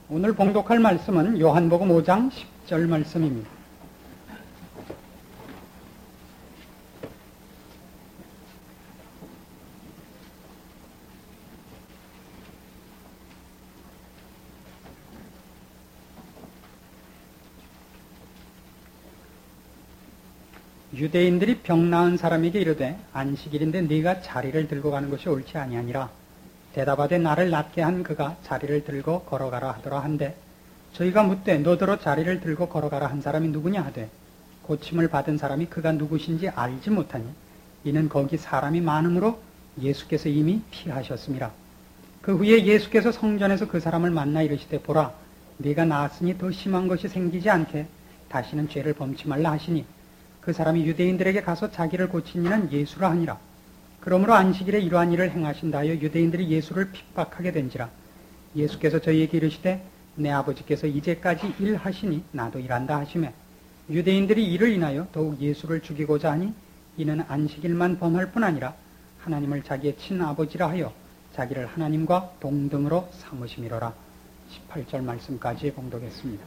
오늘 봉독할 말씀은 요한복음 5장 10절 말씀입니다. 유대인들이 병 나은 사람에게 이르되 안식일인데 네가 자리를 들고 가는 것이 옳지 아니하니라. 대답하되 나를 낫게 한 그가 자리를 들고 걸어가라 하더라 한데 저희가 묻되 너더러 자리를 들고 걸어가라 한 사람이 누구냐 하되 고침을 받은 사람이 그가 누구신지 알지 못하니 이는 거기 사람이 많음으로 예수께서 이미 피하셨습니다. 그 후에 예수께서 성전에서 그 사람을 만나 이르시되 보라 네가 나았으니 더 심한 것이 생기지 않게 다시는 죄를 범치 말라 하시니 그 사람이 유대인들에게 가서 자기를 고친 이는 예수라 하니라. 그러므로 안식일에 이러한 일을 행하신다 하여 유대인들이 예수를 핍박하게 된지라. 예수께서 저희에게 이르시되 내 아버지께서 이제까지 일하시니 나도 일한다 하시매 유대인들이 이를 인하여 더욱 예수를 죽이고자 하니 이는 안식일만 범할 뿐 아니라 하나님을 자기의 친아버지라 하여 자기를 하나님과 동등으로 삼으심이로라. 18절 말씀까지 봉독했습니다.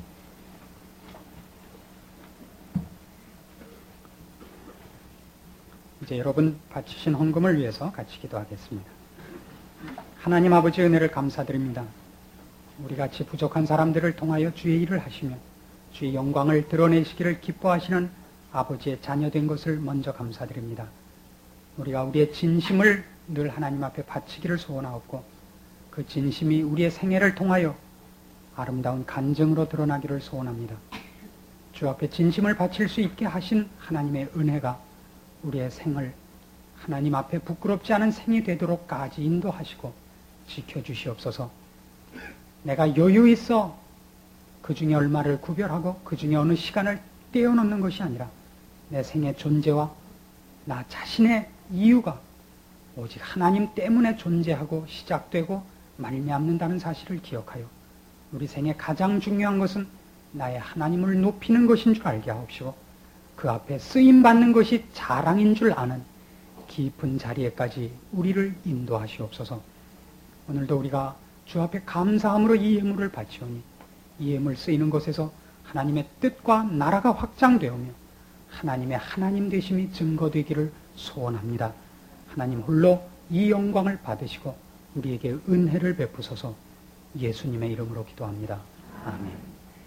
이제 여러분 바치신 헌금을 위해서 같이 기도하겠습니다. 하나님 아버지 은혜를 감사드립니다. 우리 같이 부족한 사람들을 통하여 주의 일을 하시며 주의 영광을 드러내시기를 기뻐하시는 아버지의 자녀된 것을 먼저 감사드립니다. 우리가 우리의 진심을 늘 하나님 앞에 바치기를 소원하옵고 그 진심이 우리의 생애를 통하여 아름다운 간증으로 드러나기를 소원합니다. 주 앞에 진심을 바칠 수 있게 하신 하나님의 은혜가 우리의 생을 하나님 앞에 부끄럽지 않은 생이 되도록까지 인도하시고 지켜주시옵소서. 내가 여유 있어 그 중에 얼마를 구별하고 그 중에 어느 시간을 떼어놓는 것이 아니라 내 생의 존재와 나 자신의 이유가 오직 하나님 때문에 존재하고 시작되고 말미암는다는 사실을 기억하여 우리 생의 가장 중요한 것은 나의 하나님을 높이는 것인 줄 알게 하옵시고 그 앞에 쓰임받는 것이 자랑인 줄 아는 깊은 자리에까지 우리를 인도하시옵소서. 오늘도 우리가 주 앞에 감사함으로 이 예물을 바치오니 이 예물 쓰이는 것에서 하나님의 뜻과 나라가 확장되오며 하나님의 하나님 되심이 증거되기를 소원합니다. 하나님 홀로 이 영광을 받으시고 우리에게 은혜를 베푸소서. 예수님의 이름으로 기도합니다. 아멘.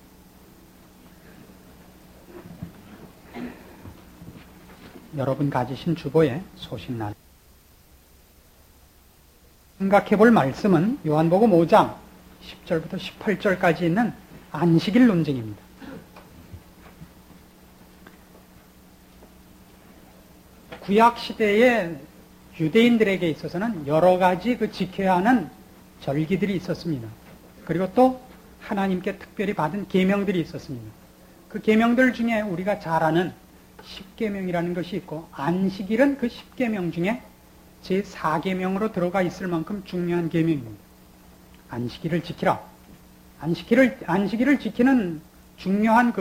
여러분 가지신 주보에 소식날 생각해 볼 말씀은 요한복음 5장 10절부터 18절까지 있는 안식일 논증입니다. 구약 시대의 유대인들에게 있어서는 여러 가지 지켜야 하는 절기들이 있었습니다. 그리고 또 하나님께 특별히 받은 계명들이 있었습니다. 그 계명들 중에 우리가 잘 아는 10계명이라는 것이 있고 안식일은 그 10계명 중에 제4계명으로 들어가 있을 만큼 중요한 계명입니다. 안식일을 지키라. 안식일을 지키는 중요한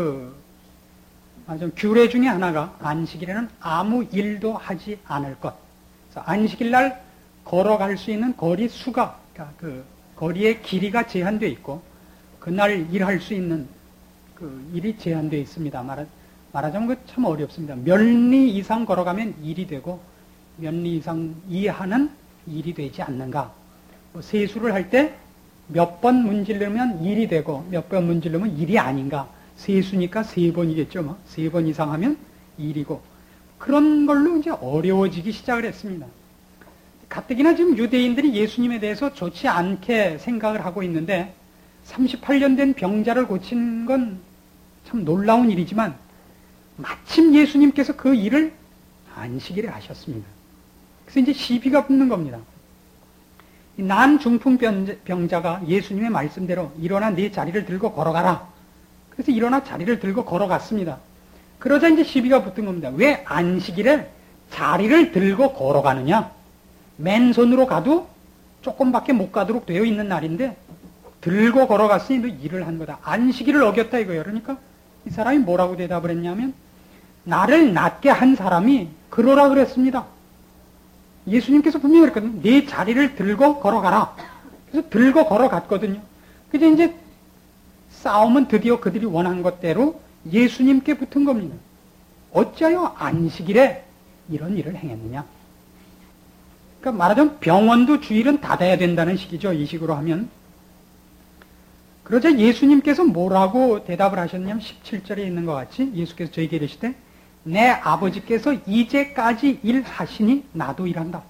규례 중에 하나가 안식일에는 아무 일도 하지 않을 것. 안식일날 걸어갈 수 있는 거리 수가, 그러니까 그 거리의 길이가 제한되어 있고 그날 일할 수 있는 그 일이 제한되어 있습니다. 말하자면 참 어렵습니다. 몇 리 이상 걸어가면 일이 되고 몇 리 이상 이하는 일이 되지 않는가. 세수를 할 때 몇 번 문지르면 일이 되고 몇 번 문지르면 일이 아닌가. 세수니까 3번이겠죠. 3번 이상 하면 일이고. 그런 걸로 이제 어려워지기 시작을 했습니다. 가뜩이나 지금 유대인들이 예수님에 대해서 좋지 않게 생각을 하고 있는데 38년 된 병자를 고친 건 참 놀라운 일이지만 마침 예수님께서 그 일을 안식일에 하셨습니다. 그래서 이제 시비가 붙는 겁니다. 난 중풍 병자가 예수님의 말씀대로 일어나 네 자리를 들고 걸어가라. 그래서 일어나 자리를 들고 걸어갔습니다. 그러자 이제 시비가 붙은 겁니다. 왜 안식일에 자리를 들고 걸어가느냐? 맨손으로 가도 조금밖에 못 가도록 되어 있는 날인데 들고 걸어갔으니 너 일을 한 거다. 안식일을 어겼다 이거예요. 그러니까 이 사람이 뭐라고 대답을 했냐면 나를 낫게 한 사람이 그러라 그랬습니다. 예수님께서 분명히 그랬거든요. 네 자리를 들고 걸어가라. 그래서 들고 걸어갔거든요. 그래서 이제 싸움은 드디어 그들이 원한 것대로 예수님께 붙은 겁니다. 어찌하여 안식일에 이런 일을 행했느냐? 그러니까 말하자면 병원도 주일은 닫아야 된다는 식이죠. 이 식으로 하면. 그러자 예수님께서 뭐라고 대답을 하셨냐면 17절에 있는 것 같이 예수께서 저에게 이르시되 내 아버지께서 이제까지 일하시니 나도 일한다.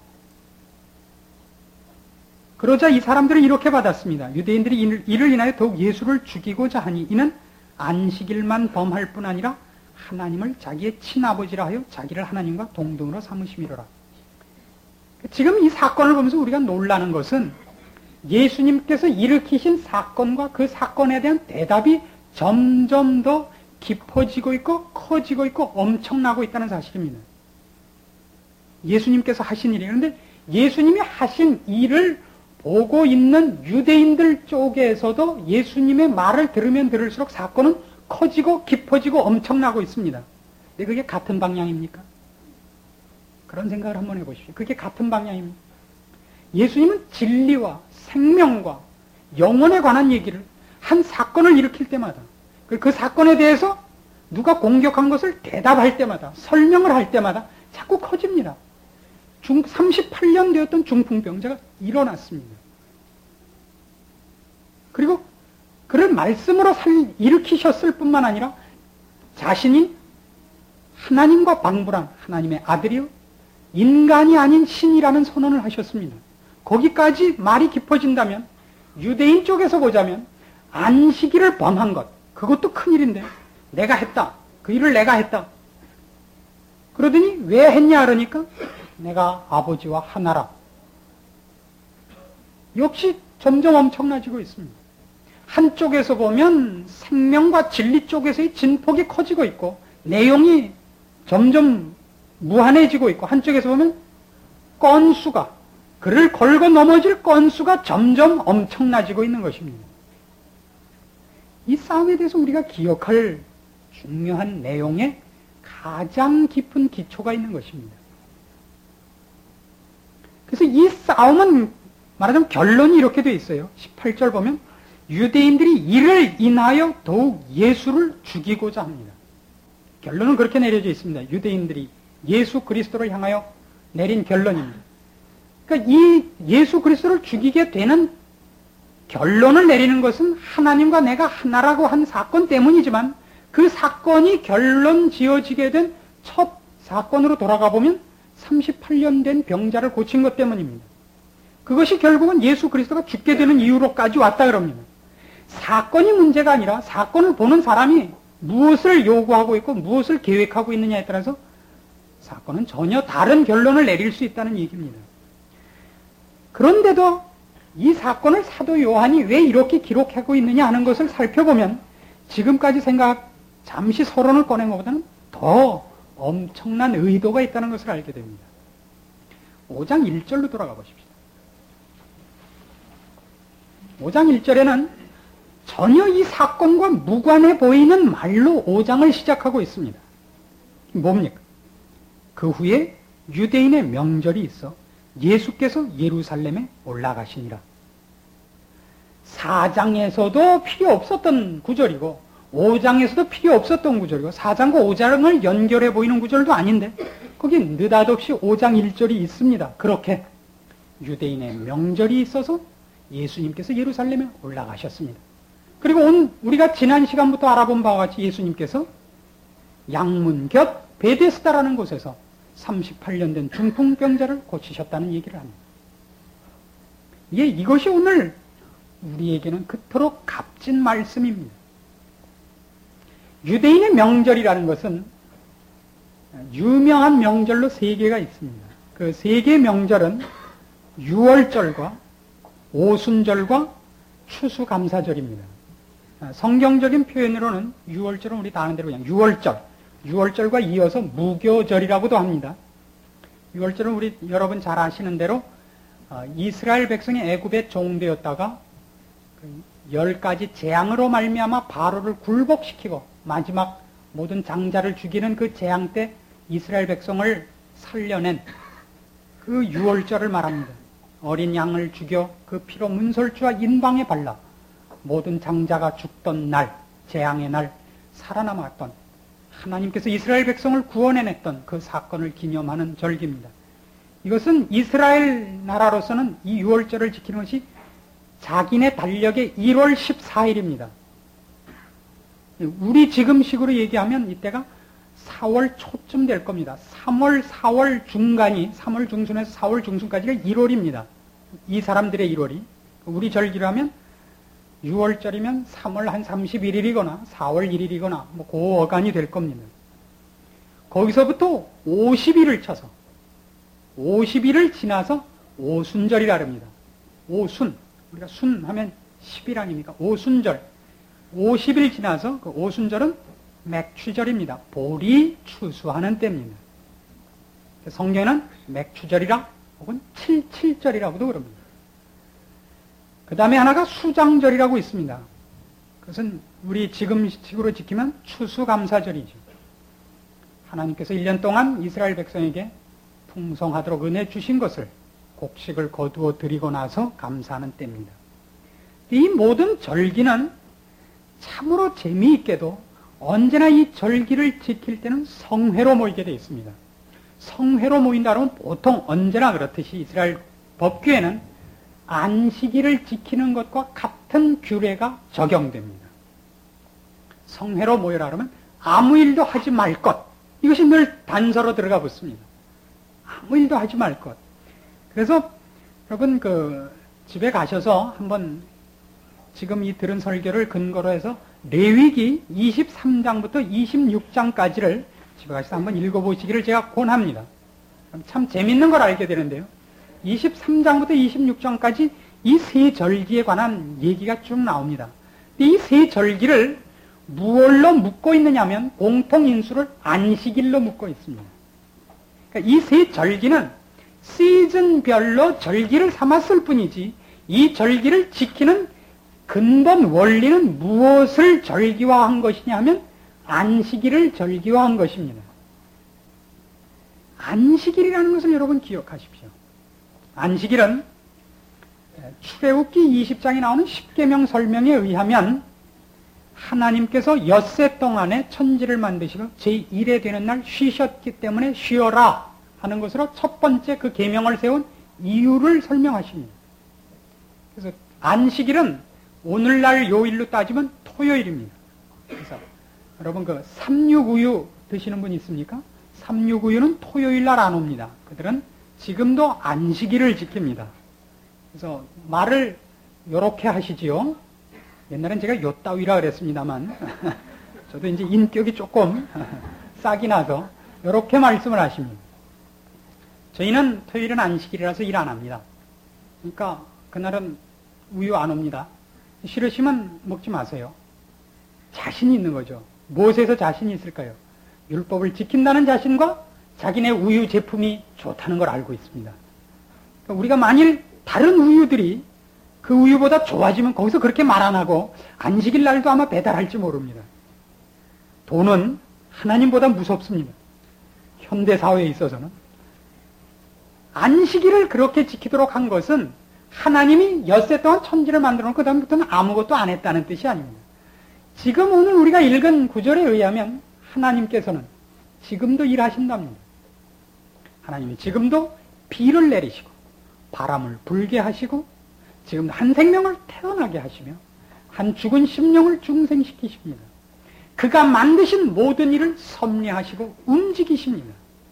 그러자 이 사람들은 이렇게 받았습니다. 유대인들이 이를 인하여 더욱 예수를 죽이고자 하니 이는 안식일만 범할 뿐 아니라 하나님을 자기의 친아버지라 하여 자기를 하나님과 동등으로 삼으심이로라. 지금 이 사건을 보면서 우리가 놀라는 것은 예수님께서 일으키신 사건과 그 사건에 대한 대답이 점점 더 깊어지고 있고 커지고 있고 엄청나고 있다는 사실입니다. 예수님께서 하신 일이에요. 그런데 예수님이 하신 일을 보고 있는 유대인들 쪽에서도 예수님의 말을 들으면 들을수록 사건은 커지고 깊어지고 엄청나고 있습니다. 근데 그게 같은 방향입니까? 그런 생각을 한번 해보십시오. 그게 같은 방향입니다. 예수님은 진리와 생명과 영혼에 관한 얘기를 한 사건을 일으킬 때마다 그 사건에 대해서 누가 공격한 것을 대답할 때마다 설명을 할 때마다 자꾸 커집니다. 38년 되었던 중풍병자가 일어났습니다. 그리고 그를 말씀으로 일으키셨을 뿐만 아니라 자신이 하나님과 방불한 하나님의 아들이요 인간이 아닌 신이라는 선언을 하셨습니다. 거기까지 말이 깊어진다면 유대인 쪽에서 보자면 안식일을 범한 것 그것도 큰일인데 내가 했다. 그 일을 내가 했다. 그러더니 왜 했냐 그러니까 내가 아버지와 하나라. 역시 점점 엄청나지고 있습니다. 한쪽에서 보면 생명과 진리 쪽에서의 진폭이 커지고 있고 내용이 점점 무한해지고 있고 한쪽에서 보면 건수가 그를 걸고 넘어질 건수가 점점 엄청나지고 있는 것입니다. 이 싸움에 대해서 우리가 기억할 중요한 내용에 가장 깊은 기초가 있는 것입니다. 그래서 이 싸움은 말하자면 결론이 이렇게 되어 있어요. 18절 보면 유대인들이 이를 인하여 더욱 예수를 죽이고자 합니다. 결론은 그렇게 내려져 있습니다. 유대인들이 예수 그리스도를 향하여 내린 결론입니다. 그러니까 이 예수 그리스도를 죽이게 되는 결론을 내리는 것은 하나님과 내가 하나라고 한 사건 때문이지만 그 사건이 결론 지어지게 된 첫 사건으로 돌아가 보면 38년 된 병자를 고친 것 때문입니다. 그것이 결국은 예수 그리스도가 죽게 되는 이유로까지 왔다 그럽니다. 사건이 문제가 아니라 사건을 보는 사람이 무엇을 요구하고 있고 무엇을 계획하고 있느냐에 따라서 사건은 전혀 다른 결론을 내릴 수 있다는 얘기입니다. 그런데도 이 사건을 사도 요한이 왜 이렇게 기록하고 있느냐 하는 것을 살펴보면 지금까지 잠시 서론을 꺼낸 것보다는 더 엄청난 의도가 있다는 것을 알게 됩니다. 5장 1절로 돌아가 보십시오. 5장 1절에는 전혀 이 사건과 무관해 보이는 말로 5장을 시작하고 있습니다. 뭡니까? 그 후에 유대인의 명절이 있어 예수께서 예루살렘에 올라가시니라. 4장에서도 필요 없었던 구절이고 5장에서도 필요 없었던 구절이고 4장과 5장을 연결해 보이는 구절도 아닌데 거기 느닷없이 5장 1절이 있습니다. 그렇게 유대인의 명절이 있어서 예수님께서 예루살렘에 올라가셨습니다. 그리고 우리가 지난 시간부터 알아본 바와 같이 예수님께서 양문 곁 베데스다라는 곳에서 38년 된 중풍병자를 고치셨다는 얘기를 합니다. 이것이 오늘 우리에게는 그토록 값진 말씀입니다. 유대인의 명절이라는 것은 유명한 명절로 3개가 있습니다. 그 3개의 명절은 유월절과 오순절과 추수감사절입니다. 성경적인 표현으로는 유월절은 우리 다 아는 대로 그냥 유월절과 이어서 무교절이라고도 합니다. 유월절은 여러분 잘 아시는 대로 이스라엘 백성이 애굽에 종되었다가 10가지 재앙으로 말미암아 바로를 굴복시키고 마지막 모든 장자를 죽이는 그 재앙 때 이스라엘 백성을 살려낸 그 유월절을 말합니다. 어린 양을 죽여 그 피로 문설주와 인방에 발라 모든 장자가 죽던 날, 재앙의 날 살아남았던 하나님께서 이스라엘 백성을 구원해냈던 그 사건을 기념하는 절기입니다. 이것은 이스라엘 나라로서는 이 유월절을 지키는 것이 자기네 달력의 1월 14일입니다. 우리 지금식으로 얘기하면 이때가 4월 초쯤 될 겁니다. 3월, 4월 중간이, 3월 중순에서 4월 중순까지가 1월입니다. 이 사람들의 1월이. 우리 절기로 하면 6월절이면 3월 한 31일이거나 4월 1일이거나 뭐 그 어간이 될 겁니다. 거기서부터 50일을 쳐서 50일을 지나서 오순절이라 합니다. 오순. 우리가 순 하면 10일 아닙니까? 오순절. 50일 지나서 그 오순절은 맥추절입니다. 볼이 추수하는 때입니다. 성경에는 맥추절이라 혹은 칠칠절이라고도 그럽니다. 그 다음에 하나가 수장절이라고 있습니다. 그것은 우리 지금식으로 지키면 추수감사절이죠. 하나님께서 1년 동안 이스라엘 백성에게 풍성하도록 은혜 주신 것을 곡식을 거두어 드리고 나서 감사하는 때입니다. 이 모든 절기는 참으로 재미있게도 언제나 이 절기를 지킬 때는 성회로 모이게 되어 있습니다. 성회로 모인다 그러면 보통 언제나 그렇듯이 이스라엘 법규에는 안식일을 지키는 것과 같은 규례가 적용됩니다. 성회로 모여라 그러면 아무 일도 하지 말 것. 이것이 늘 단서로 들어가 붙습니다. 아무 일도 하지 말 것. 그래서 여러분 집에 가셔서 한번 지금 이 들은 설교를 근거로 해서 레위기 23장부터 26장까지를 집에 가셔서 한번 읽어보시기를 제가 권합니다. 참 재밌는 걸 알게 되는데요. 23장부터 26장까지 이 세 절기에 관한 얘기가 쭉 나옵니다. 이 세 절기를 무엇로 묶고 있느냐면 공통인수를 안식일로 묶고 있습니다. 그러니까 이 세 절기는 시즌별로 절기를 삼았을 뿐이지 이 절기를 지키는 근본 원리는 무엇을 절기화한 것이냐 하면 안식일을 절기화한 것입니다. 안식일이라는 것을 여러분 기억하십시오. 안식일은 출애굽기 20장에 나오는 십계명 설명에 의하면 하나님께서 엿새 동안에 천지를 만드시고 제1회 되는 날 쉬셨기 때문에 쉬어라 하는 것으로 첫 번째 그 계명을 세운 이유를 설명하십니다. 그래서 안식일은 오늘날 요일로 따지면 토요일입니다. 그래서 여러분 삼육우유 드시는 분 있습니까? 삼육우유는 토요일 날 안 옵니다. 그들은 지금도 안식일을 지킵니다. 그래서 말을 요렇게 하시지요. 옛날엔 제가 요따위라 그랬습니다만 저도 이제 인격이 조금 싹이 나서 요렇게 말씀을 하십니다. 저희는 토요일은 안식일이라서 일 안 합니다. 그러니까 그날은 우유 안 옵니다. 싫으시면 먹지 마세요. 자신이 있는 거죠. 무엇에서 자신이 있을까요? 율법을 지킨다는 자신과 자기네 우유 제품이 좋다는 걸 알고 있습니다. 그러니까 우리가 만일 다른 우유들이 그 우유보다 좋아지면 거기서 그렇게 말 안 하고 안식일 날도 아마 배달할지 모릅니다. 돈은 하나님보다 무섭습니다. 현대사회에 있어서는. 안식일을 그렇게 지키도록 한 것은 하나님이 엿새 동안 천지를 만들어 놓고 그 다음부터는 아무것도 안 했다는 뜻이 아닙니다. 지금 오늘 우리가 읽은 구절에 의하면 하나님께서는 지금도 일하신답니다. 하나님이 지금도 비를 내리시고 바람을 불게 하시고 지금 한 생명을 태어나게 하시며 한 죽은 심령을 중생시키십니다. 그가 만드신 모든 일을 섭리하시고 움직이십니다.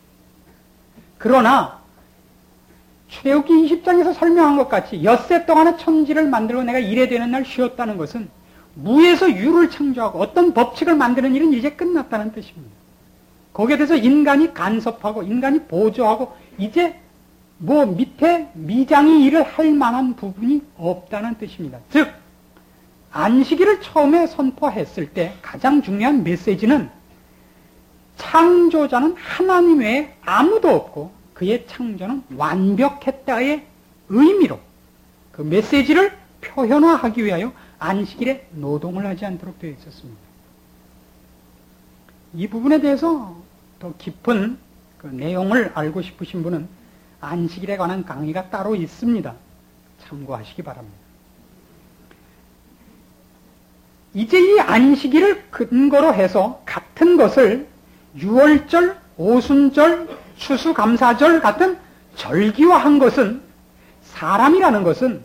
그러나 출애굽기 20장에서 설명한 것 같이 엿새 동안의 천지를 만들고 내가 일에 되는 날 쉬었다는 것은 무에서 유를 창조하고 어떤 법칙을 만드는 일은 이제 끝났다는 뜻입니다. 거기에 대해서 인간이 간섭하고 인간이 보조하고 이제 뭐 밑에 미장이 일을 할 만한 부분이 없다는 뜻입니다. 즉 안식일을 처음에 선포했을 때 가장 중요한 메시지는 창조자는 하나님 외에 아무도 없고 그의 창조는 완벽했다의 의미로 그 메시지를 표현화하기 위하여 안식일에 노동을 하지 않도록 되어 있었습니다. 이 부분에 대해서 더 깊은 그 내용을 알고 싶으신 분은 안식일에 관한 강의가 따로 있습니다. 참고하시기 바랍니다. 이제 이 안식일을 근거로 해서 같은 것을 유월절, 오순절, 추수감사절 같은 절기화한 것은, 사람이라는 것은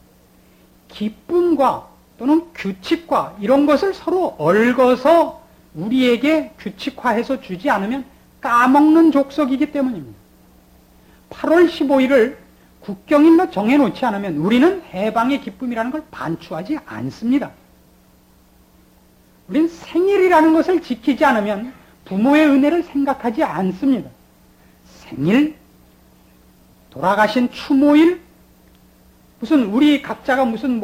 기쁨과 또는 규칙과 이런 것을 서로 얽어서 우리에게 규칙화해서 주지 않으면 까먹는 족속이기 때문입니다. 8월 15일을 국경일로 정해놓지 않으면 우리는 해방의 기쁨이라는 걸 반추하지 않습니다. 우리는 생일이라는 것을 지키지 않으면 부모의 은혜를 생각하지 않습니다. 생일, 돌아가신 추모일, 무슨 우리 각자가 무슨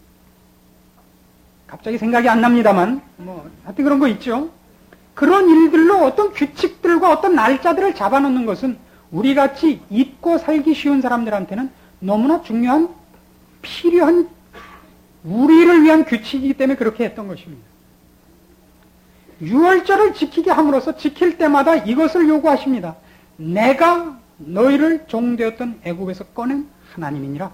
갑자기 생각이 안 납니다만 하여튼 그런 거 있죠. 그런 일들로 어떤 규칙들과 어떤 날짜들을 잡아놓는 것은 우리같이 잊고 살기 쉬운 사람들한테는 너무나 중요한, 필요한, 우리를 위한 규칙이기 때문에 그렇게 했던 것입니다. 유월절을 지키게 함으로써 지킬 때마다 이것을 요구하십니다. 내가 너희를 종되었던 애굽에서 꺼낸 하나님이니라.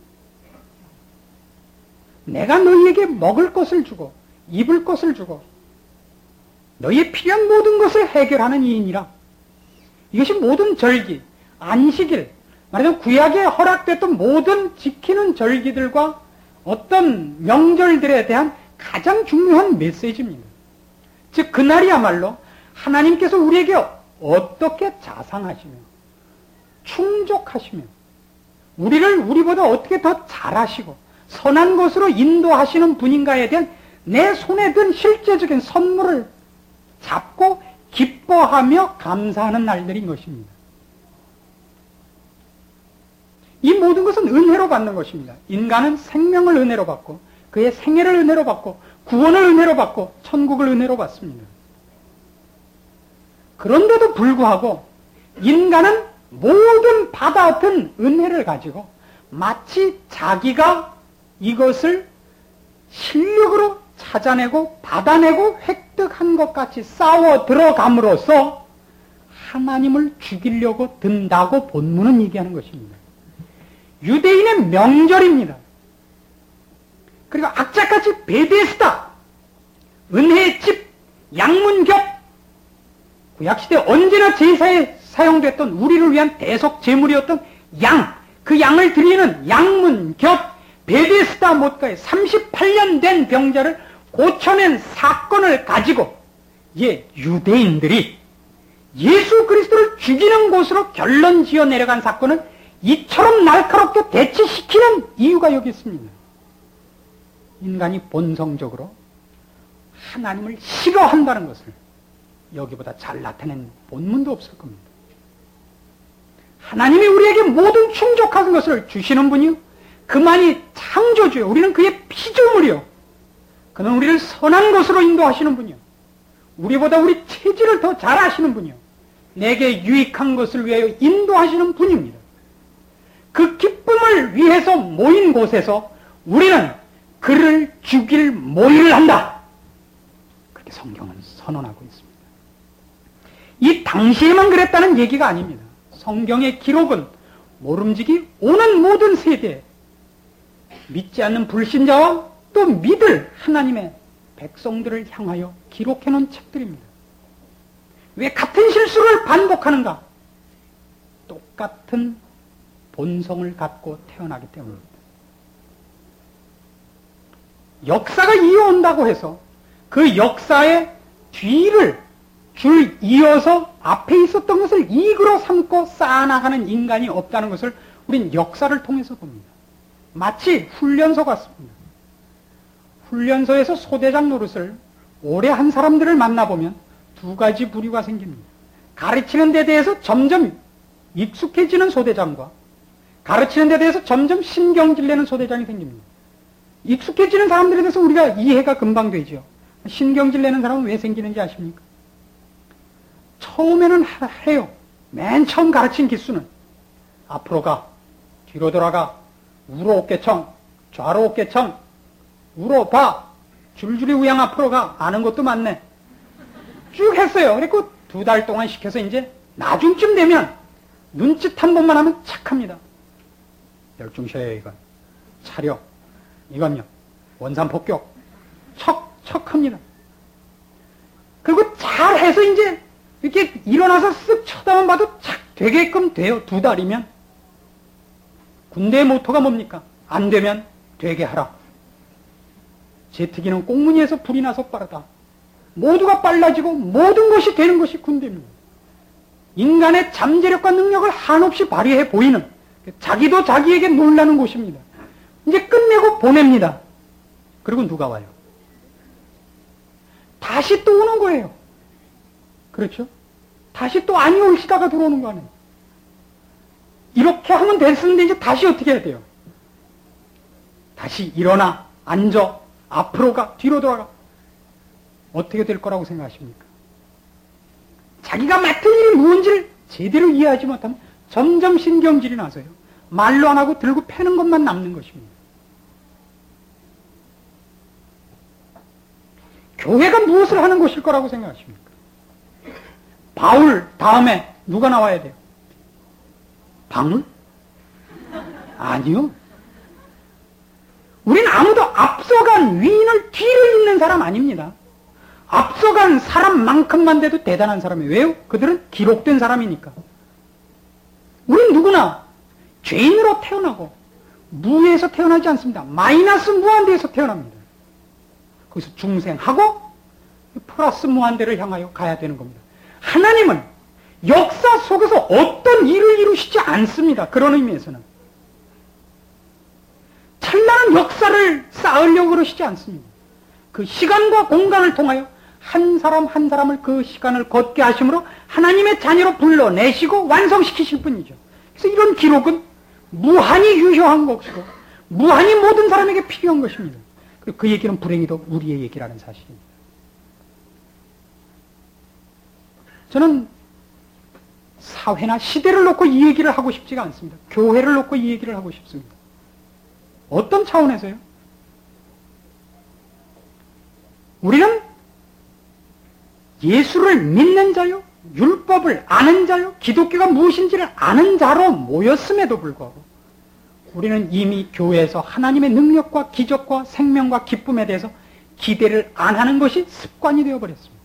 내가 너희에게 먹을 것을 주고 입을 것을 주고 너희의 필요한 모든 것을 해결하는 이이니라. 이것이 모든 절기, 안식일, 말하자면 구약에 허락됐던 모든 지키는 절기들과 어떤 명절들에 대한 가장 중요한 메시지입니다. 즉 그날이야말로 하나님께서 우리에게 어떻게 자상하시며 충족하시며 우리를 우리보다 어떻게 더 잘하시고 선한 것으로 인도하시는 분인가에 대한 내 손에 든 실제적인 선물을 잡고 기뻐하며 감사하는 날들인 것입니다. 이 모든 것은 은혜로 받는 것입니다. 인간은 생명을 은혜로 받고 그의 생애를 은혜로 받고 구원을 은혜로 받고 천국을 은혜로 받습니다. 그런데도 불구하고 인간은 모든 받아든 은혜를 가지고 마치 자기가 이것을 실력으로 찾아내고 받아내고 획득한 것 같이 싸워 들어감으로써 하나님을 죽이려고 든다고 본문은 얘기하는 것입니다. 유대인의 명절입니다. 그리고 악착같이 베데스다, 은혜의 집, 양문겹, 구약시대 언제나 제사에 사용됐던 우리를 위한 대속 제물이었던 양, 그 양을 드리는 양문겹, 베데스다 못가에 38년 된 병자를 고쳐낸 사건을 가지고 유대인들이 예수 그리스도를 죽이는 곳으로 결론 지어 내려간 사건을 이처럼 날카롭게 대치시키는 이유가 여기 있습니다. 인간이 본성적으로 하나님을 싫어한다는 것을 여기보다 잘 나타낸 본문도 없을 겁니다. 하나님이 우리에게 모든 충족한 것을 주시는 분이요, 그만이 창조주요, 우리는 그의 피조물이요, 그는 우리를 선한 것으로 인도하시는 분이요, 우리보다 우리 체질을 더 잘 아시는 분이요, 내게 유익한 것을 위하여 인도하시는 분입니다. 그 기쁨을 위해서 모인 곳에서 우리는 그를 죽일 모의를 한다, 그렇게 성경은 선언하고 있습니다. 이 당시에만 그랬다는 얘기가 아닙니다. 성경의 기록은 모름지기 오는 모든 세대에 믿지 않는 불신자와 또 믿을 하나님의 백성들을 향하여 기록해놓은 책들입니다. 왜 같은 실수를 반복하는가? 똑같은 본성을 갖고 태어나기 때문입니다. 역사가 이어온다고 해서 그 역사의 뒤를 줄 이어서 앞에 있었던 것을 이익으로 삼고 쌓아나가는 인간이 없다는 것을 우린 역사를 통해서 봅니다. 마치 훈련소 같습니다. 훈련소에서 소대장 노릇을 오래 한 사람들을 만나보면 두 가지 부류가 생깁니다. 가르치는 데 대해서 점점 익숙해지는 소대장과 가르치는 데 대해서 점점 신경질내는 소대장이 생깁니다. 익숙해지는 사람들에 대해서 우리가 이해가 금방 되죠. 신경질내는 사람은 왜 생기는지 아십니까? 처음에는 해요. 맨 처음 가르친 기수는 앞으로 가, 뒤로 돌아가, 우로 어깨청, 좌로 어깨청, 우로 봐, 줄줄이 우양 앞으로 가. 아는 것도 많네. 쭉 했어요. 그리고 2달 동안 시켜서 이제 나중쯤 되면 눈짓 한 번만 하면 착합니다. 열중 쉬어요, 이건. 차려. 이건요. 원산 폭격. 척 척합니다. 그리고 잘해서 이제 이렇게 일어나서 쓱 쳐다만 봐도 착 되게끔 돼요. 2달이면. 군대의 모토가 뭡니까? 안 되면 되게 하라. 제트기는 꽁무니에서 불이 나서 빠르다. 모두가 빨라지고 모든 것이 되는 것이 군대입니다. 인간의 잠재력과 능력을 한없이 발휘해 보이는, 자기도 자기에게 놀라는 곳입니다. 이제 끝내고 보냅니다. 그리고 누가 와요? 다시 또 오는 거예요. 그렇죠? 다시 또 아니 올시다가 들어오는 거 아니에요. 이렇게 하면 됐는데 이제 다시 어떻게 해야 돼요? 다시 일어나, 앉아, 앞으로 가, 뒤로 돌아가. 어떻게 될 거라고 생각하십니까? 자기가 맡은 일이 무언지를 제대로 이해하지 못하면 점점 신경질이 나서요. 말로 안 하고 들고 패는 것만 남는 것입니다. 교회가 무엇을 하는 것일 거라고 생각하십니까? 바울 다음에 누가 나와야 돼요? 방울? 아니요. 우린 아무도 앞서간 위인을 뒤를 잇는 사람 아닙니다. 앞서간 사람만큼만 돼도 대단한 사람이에요. 왜요? 그들은 기록된 사람이니까. 우린 누구나 죄인으로 태어나고 무에서 태어나지 않습니다. 마이너스 무한대에서 태어납니다. 거기서 중생하고 플러스 무한대를 향하여 가야 되는 겁니다. 하나님은 역사 속에서 어떤 일을 이루시지 않습니다. 그런 의미에서는. 찬란한 역사를 쌓으려고 그러시지 않습니다. 그 시간과 공간을 통하여 한 사람 한 사람을 그 시간을 걷게 하심으로 하나님의 자녀로 불러내시고 완성시키실 뿐이죠. 그래서 이런 기록은 무한히 유효한 것이고 무한히 모든 사람에게 필요한 것입니다. 그리고 그 얘기는 불행히도 우리의 얘기라는 사실입니다. 저는 사회나 시대를 놓고 이 얘기를 하고 싶지가 않습니다. 교회를 놓고 이 얘기를 하고 싶습니다. 어떤 차원에서요? 우리는 예수를 믿는 자요, 율법을 아는 자요, 기독교가 무엇인지를 아는 자로 모였음에도 불구하고 우리는 이미 교회에서 하나님의 능력과 기적과 생명과 기쁨에 대해서 기대를 안 하는 것이 습관이 되어버렸습니다.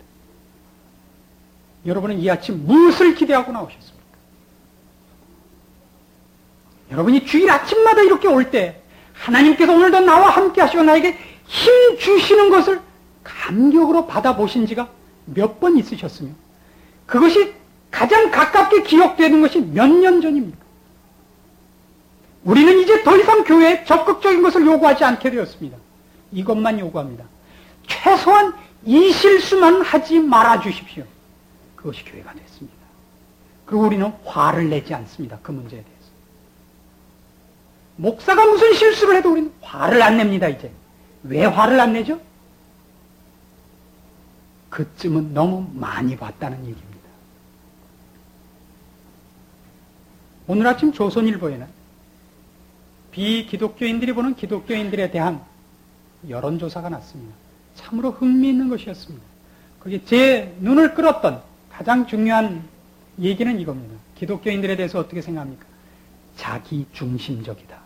여러분은 이 아침 무엇을 기대하고 나오셨습니까? 여러분이 주일 아침마다 이렇게 올 때 하나님께서 오늘도 나와 함께 하시고 나에게 힘 주시는 것을 감격으로 받아보신 지가 몇 번 있으셨으며 그것이 가장 가깝게 기억되는 것이 몇 년 전입니까? 우리는 이제 더 이상 교회에 적극적인 것을 요구하지 않게 되었습니다. 이것만 요구합니다. 최소한 이 실수만 하지 말아 주십시오. 그것이 교회가 됐습니다. 그리고 우리는 화를 내지 않습니다. 그 문제에 대해서. 목사가 무슨 실수를 해도 우리는 화를 안 냅니다. 이제. 왜 화를 안 내죠? 그쯤은 너무 많이 봤다는 얘기입니다. 오늘 아침 조선일보에는 비기독교인들이 보는 기독교인들에 대한 여론조사가 났습니다. 참으로 흥미있는 것이었습니다. 그게 제 눈을 끌었던 가장 중요한 얘기는 이겁니다. 기독교인들에 대해서 어떻게 생각합니까? 자기 중심적이다.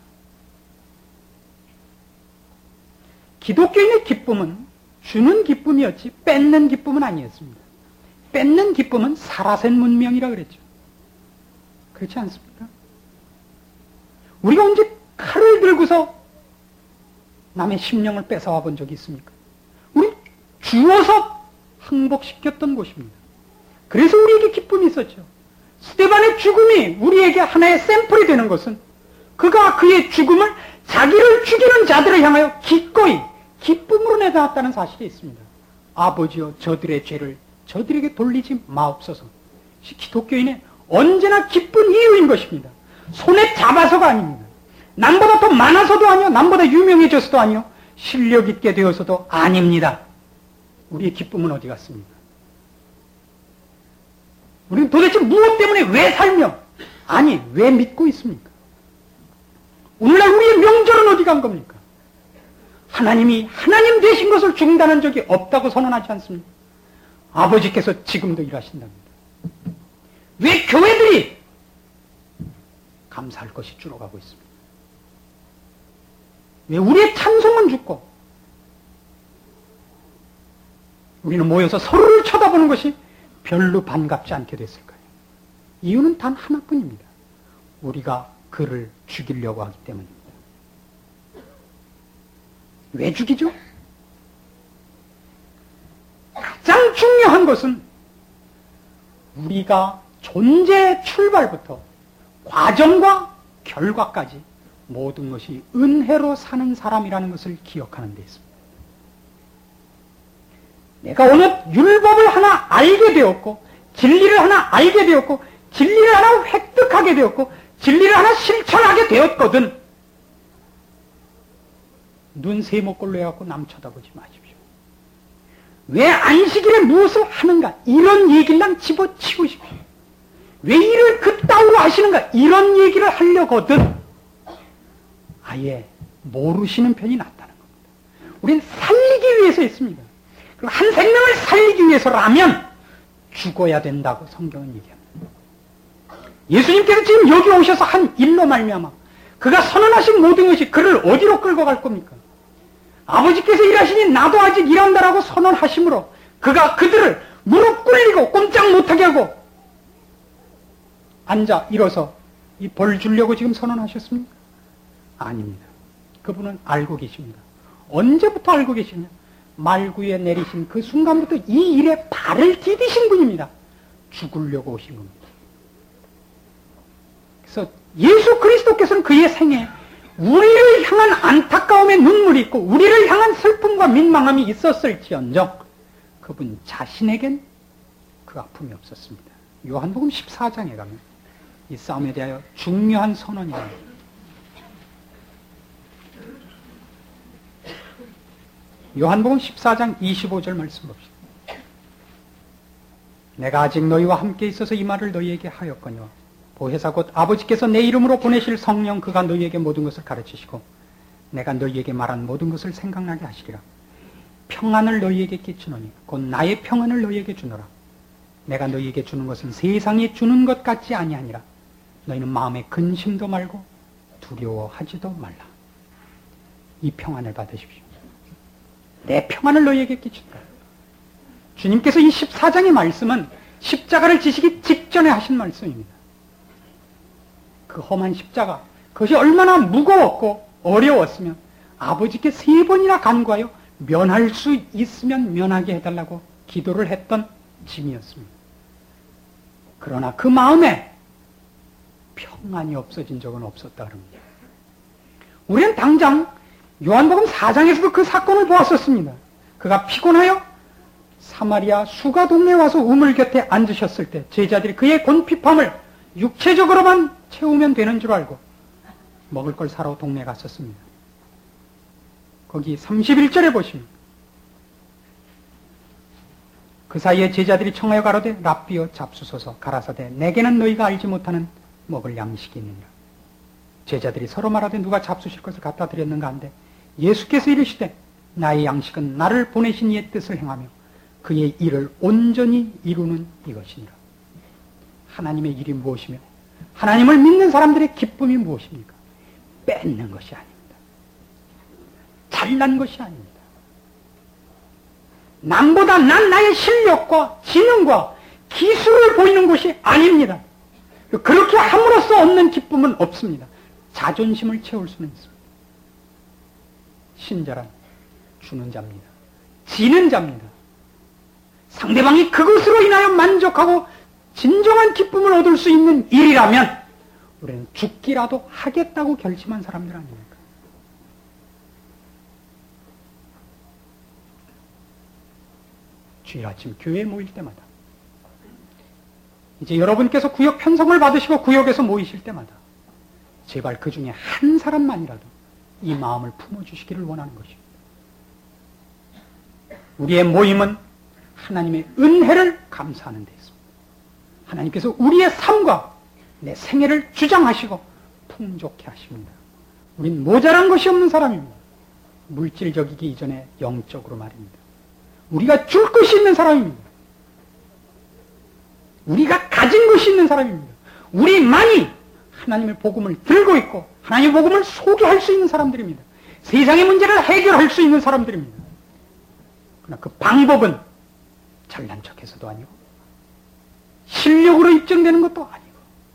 기독교인의 기쁨은 주는 기쁨이었지 뺏는 기쁨은 아니었습니다. 뺏는 기쁨은 사라센 문명이라 그랬죠. 그렇지 않습니까? 우리가 언제 칼을 들고서 남의 심령을 뺏어와 본 적이 있습니까? 우리 주어서 항복시켰던 곳입니다. 그래서 우리에게 기쁨이 있었죠. 스데반의 죽음이 우리에게 하나의 샘플이 되는 것은 그가 그의 죽음을 자기를 죽이는 자들을 향하여 기꺼이 기쁨으로 내다왔다는 사실이 있습니다. 아버지여 저들의 죄를 저들에게 돌리지 마옵소서. 기독교인의 언제나 기쁜 이유인 것입니다. 손에 잡아서가 아닙니다. 남보다 더 많아서도 아니요, 남보다 유명해져서도 아니요, 실력 있게 되어서도 아닙니다. 우리의 기쁨은 어디 갔습니까? 우리는 도대체 무엇 때문에 왜 살며, 아니 왜 믿고 있습니까? 오늘날 우리의 명절은 어디 간 겁니까? 하나님이 하나님 되신 것을 중단한 적이 없다고 선언하지 않습니까? 아버지께서 지금도 일하신답니다. 왜 교회들이 감사할 것이 줄어가고 있습니다? 왜 우리의 찬송은 죽고 우리는 모여서 서로를 쳐다보는 것이 별로 반갑지 않게 됐을까요? 이유는 단 하나뿐입니다. 우리가 그를 죽이려고 하기 때문입니다. 왜 죽이죠? 가장 중요한 것은 우리가 존재의 출발부터 과정과 결과까지 모든 것이 은혜로 사는 사람이라는 것을 기억하는 데 있습니다. 내가 오늘 율법을 하나 알게 되었고, 진리를 하나 알게 되었고, 진리를 하나 획득하게 되었고, 진리를 하나 실천하게 되었거든. 눈 세모꼴로 해갖고 남 쳐다보지 마십시오. 왜 안식일에 무엇을 하는가? 이런 얘기를 난 집어치우십시오. 왜 일을 그따위로 하시는가? 이런 얘기를 하려거든 아예 모르시는 편이 낫다는 겁니다. 우리는 살리기 위해서 했습니다. 그리고 한 생명을 살리기 위해서라면 죽어야 된다고 성경은 얘기합니다. 예수님께서 지금 여기 오셔서 한 일로 말미암아 그가 선언하신 모든 것이 그를 어디로 끌고 갈 겁니까? 아버지께서 일하시니 나도 아직 일한다라고 선언하심으로 그가 그들을 무릎 꿇리고 꼼짝 못하게 하고 앉아 일어서 이 벌 주려고 지금 선언하셨습니까? 아닙니다. 그분은 알고 계십니다. 언제부터 알고 계시냐? 말구에 내리신 그 순간부터 이 일에 발을 디디신 분입니다. 죽으려고 오신 겁니다. 그래서 예수 그리스도께서는 그의 생에 우리를 향한 안타까움의 눈물이 있고 우리를 향한 슬픔과 민망함이 있었을지언정 그분 자신에겐 그 아픔이 없었습니다. 요한복음 14장에 가면 이 싸움에 대하여 중요한 선언이 나옵니다. 요한복음 14장 25절 말씀 봅시다. 내가 아직 너희와 함께 있어서 이 말을 너희에게 하였거니와 보혜사 곧 아버지께서 내 이름으로 보내실 성령 그가 너희에게 모든 것을 가르치시고 내가 너희에게 말한 모든 것을 생각나게 하시리라. 평안을 너희에게 끼치노니 곧 나의 평안을 너희에게 주노라. 내가 너희에게 주는 것은 세상에 주는 것 같지 아니하니라. 너희는 마음에 근심도 말고 두려워하지도 말라. 이 평안을 받으십시오. 내 평안을 너희에게 끼친다. 주님께서 이 14장의 말씀은 십자가를 지시기 직전에 하신 말씀입니다. 그 험한 십자가, 그것이 얼마나 무거웠고 어려웠으면 아버지께 3번이나 간구하여 면할 수 있으면 면하게 해달라고 기도를 했던 짐이었습니다. 그러나 그 마음에 평안이 없어진 적은 없었다 그럽니다. 우리는 당장 요한복음 4장에서도 그 사건을 보았었습니다. 그가 피곤하여 사마리아 수가 동네에 와서 우물 곁에 앉으셨을 때 제자들이 그의 곤핍함을 육체적으로만 채우면 되는 줄 알고 먹을 걸 사러 동네에 갔었습니다. 거기 31절에 보시면 그 사이에 제자들이 청하여 가로되 랍비여 잡수소서 가라사대 내게는 너희가 알지 못하는 먹을 양식이 있느니라. 제자들이 서로 말하되 누가 잡수실 것을 갖다 드렸는가 한데 예수께서 이르시되 나의 양식은 나를 보내신 이의 뜻을 행하며 그의 일을 온전히 이루는 이것이니라. 하나님의 일이 무엇이며 하나님을 믿는 사람들의 기쁨이 무엇입니까? 뺏는 것이 아닙니다. 잘난 것이 아닙니다. 남보다 난 나의 실력과 지능과 기술을 보이는 것이 아닙니다. 그렇게 함으로써 얻는 기쁨은 없습니다. 자존심을 채울 수는 있습니다. 신자란 주는 자입니다. 지는 자입니다. 상대방이 그것으로 인하여 만족하고 진정한 기쁨을 얻을 수 있는 일이라면 우리는 죽기라도 하겠다고 결심한 사람들 아닙니까? 주일 아침 교회에 모일 때마다 이제 여러분께서 구역 편성을 받으시고 구역에서 모이실 때마다 제발 그 중에 한 사람만이라도 이 마음을 품어주시기를 원하는 것입니다. 우리의 모임은 하나님의 은혜를 감사하는 데 있습니다. 하나님께서 우리의 삶과 내 생애를 주장하시고 풍족해 하십니다. 우린 모자란 것이 없는 사람입니다. 물질적이기 이전에 영적으로 말입니다. 우리가 줄 것이 있는 사람입니다. 우리가 가진 것이 있는 사람입니다. 우리만이 하나님의 복음을 들고 있고 하나님의 복음을 소개할 수 있는 사람들입니다. 세상의 문제를 해결할 수 있는 사람들입니다. 그러나 그 방법은 잘난 척해서도 아니고 실력으로 입증되는 것도 아니고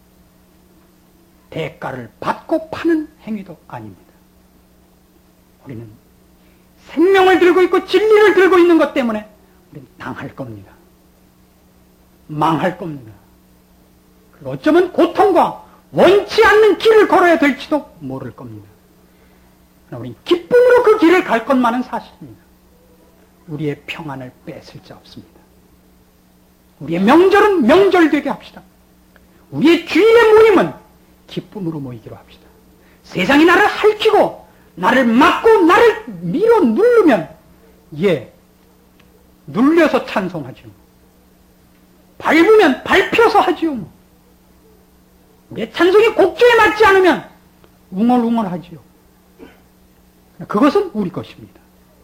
대가를 받고 파는 행위도 아닙니다. 우리는 생명을 들고 있고 진리를 들고 있는 것 때문에 우리는 당할 겁니다. 망할 겁니다. 그리고 어쩌면 고통과 원치 않는 길을 걸어야 될지도 모를 겁니다. 그러나 우리는 기쁨으로 그 길을 갈 것만은 사실입니다. 우리의 평안을 뺏을 자 없습니다. 우리의 명절은 명절되게 합시다. 우리의 주일의 모임은 기쁨으로 모이기로 합시다. 세상이 나를 핥히고 나를 막고 나를 밀어 누르면 눌려서 찬송하죠. 밟으면 밟혀서 하지요. 우리의 찬송이 곡조에 맞지 않으면 웅얼웅얼하지요. 그것은 우리 것입니다.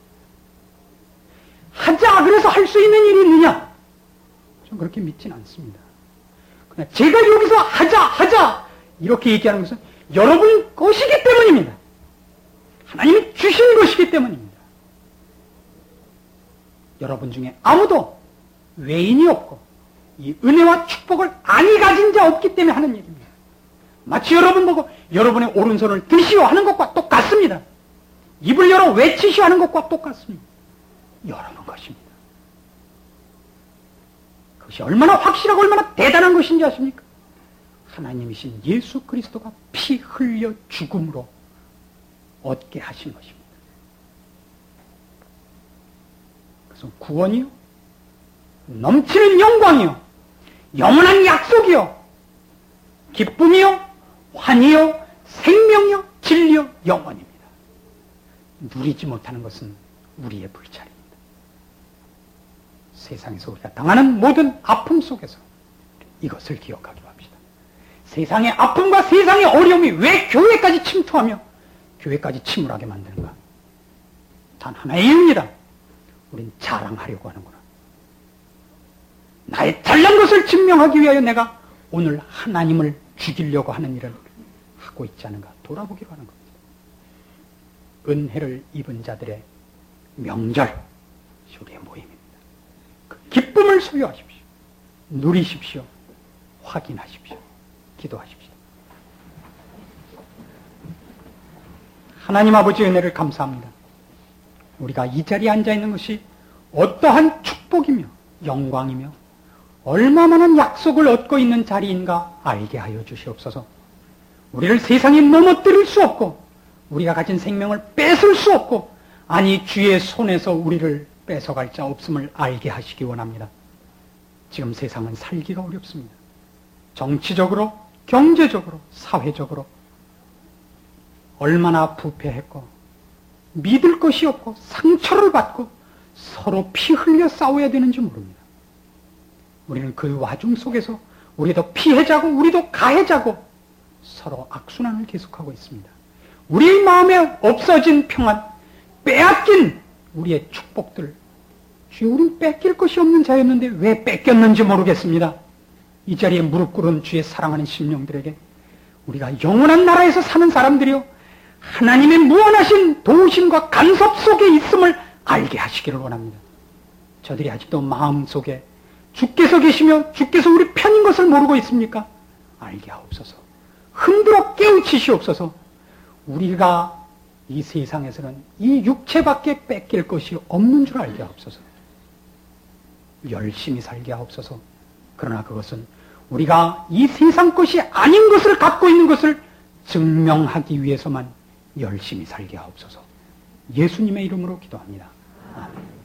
하자 그래서 할 수 있는 일이 있느냐? 좀 그렇게 믿진 않습니다. 그러나 제가 여기서 하자 이렇게 얘기하는 것은 여러분 것이기 때문입니다. 하나님이 주신 것이기 때문입니다. 여러분 중에 아무도 외인이 없고 이 은혜와 축복을 안이 가진 자 없기 때문에 하는 얘기입니다. 마치 여러분 보고 여러분의 오른손을 드시오 하는 것과 똑같습니다. 입을 열어 외치시오 하는 것과 똑같습니다. 여러분 것입니다. 그것이 얼마나 확실하고 얼마나 대단한 것인지 아십니까? 하나님이신 예수 그리스도가 피 흘려 죽음으로 얻게 하신 것입니다. 그래서 구원이요, 넘치는 영광이요, 영원한 약속이요, 기쁨이요, 환희요, 생명이요, 진리요, 영원입니다. 누리지 못하는 것은 우리의 불찰입니다. 세상에서 우리가 당하는 모든 아픔 속에서 이것을 기억하기로 합시다. 세상의 아픔과 세상의 어려움이 왜 교회까지 침투하며 교회까지 침울하게 만드는가? 단 하나의 이유입니다. 우린 자랑하려고 하는구나. 나의 잘난 것을 증명하기 위하여 내가 오늘 하나님을 죽이려고 하는 일을 하고 있지 않은가 돌아보기로 하는 겁니다. 은혜를 입은 자들의 명절, 우리의 모임입니다. 그 기쁨을 소유하십시오. 누리십시오. 확인하십시오. 기도하십시오. 하나님 아버지 은혜를 감사합니다. 우리가 이 자리에 앉아있는 것이 어떠한 축복이며 영광이며 얼마만한 약속을 얻고 있는 자리인가 알게 하여 주시옵소서. 우리를 세상에 넘어뜨릴 수 없고 우리가 가진 생명을 뺏을 수 없고 아니 주의 손에서 우리를 뺏어갈 자 없음을 알게 하시기 원합니다. 지금 세상은 살기가 어렵습니다. 정치적으로, 경제적으로, 사회적으로 얼마나 부패했고 믿을 것이 없고 상처를 받고 서로 피 흘려 싸워야 되는지 모릅니다. 우리는 그 와중 속에서 우리도 피해자고 우리도 가해자고 서로 악순환을 계속하고 있습니다. 우리 마음에 없어진 평안, 빼앗긴 우리의 축복들, 주여 우린 뺏길 것이 없는 자였는데 왜 뺏겼는지 모르겠습니다. 이 자리에 무릎 꿇은 주의 사랑하는 심령들에게 우리가 영원한 나라에서 사는 사람들이요 하나님의 무한하신 도우심과 간섭 속에 있음을 알게 하시기를 원합니다. 저들이 아직도 마음속에 주께서 계시며 주께서 우리 편인 것을 모르고 있습니까? 알게 하옵소서. 흔들어 깨우치시옵소서. 우리가 이 세상에서는 이 육체밖에 뺏길 것이 없는 줄 알게 하옵소서. 열심히 살게 하옵소서. 그러나 그것은 우리가 이 세상 것이 아닌 것을 갖고 있는 것을 증명하기 위해서만 열심히 살게 하옵소서. 예수님의 이름으로 기도합니다. 아멘.